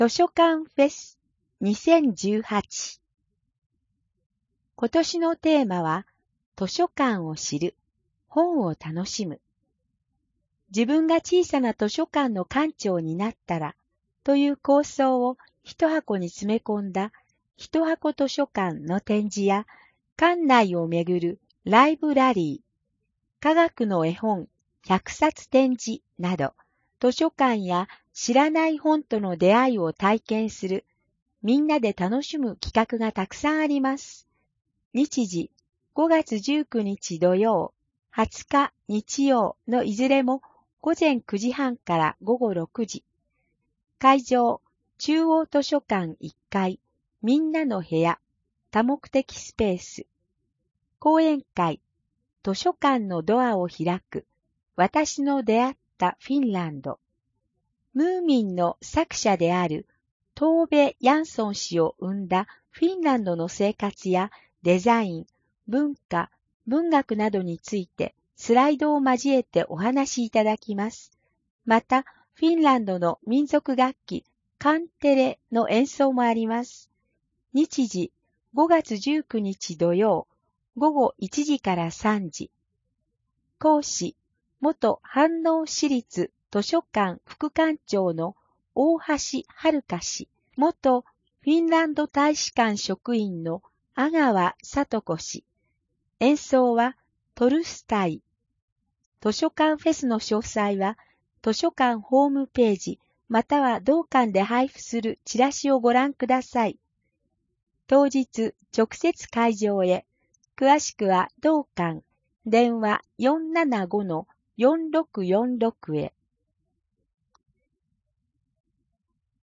図書館フェス2018。今年のテーマは、図書館を知る、本を楽しむ。自分が小さな図書館の館長になったら、という構想を一箱に詰め込んだ一箱図書館の展示や、館内をめぐるライブラリー、科学の絵本100冊展示など、図書館や知らない本との出会いを体験する、みんなで楽しむ企画がたくさんあります。日時、5月19日土曜、20日日曜のいずれも午前9時半から午後6時。会場、中央図書館1階、みんなの部屋、多目的スペース。講演会、図書館のドアを開く、私の出会ったフィンランド。ムーミンの作者であるトーベ・ヤンソン氏を生んだフィンランドの生活やデザイン、文化、文学などについてスライドを交えてお話しいただきます。また、フィンランドの民族楽器、カンテレの演奏もあります。日時、5月19日土曜、午後1時から3時。講師、元飯能市立図書館副館長の大橋遥氏、元フィンランド大使館職員の阿川聡子氏。演奏はトルスタイ。図書館フェスの詳細は図書館ホームページまたは同館で配布するチラシをご覧ください。当日直接会場へ。詳しくは同館電話475-4646へ。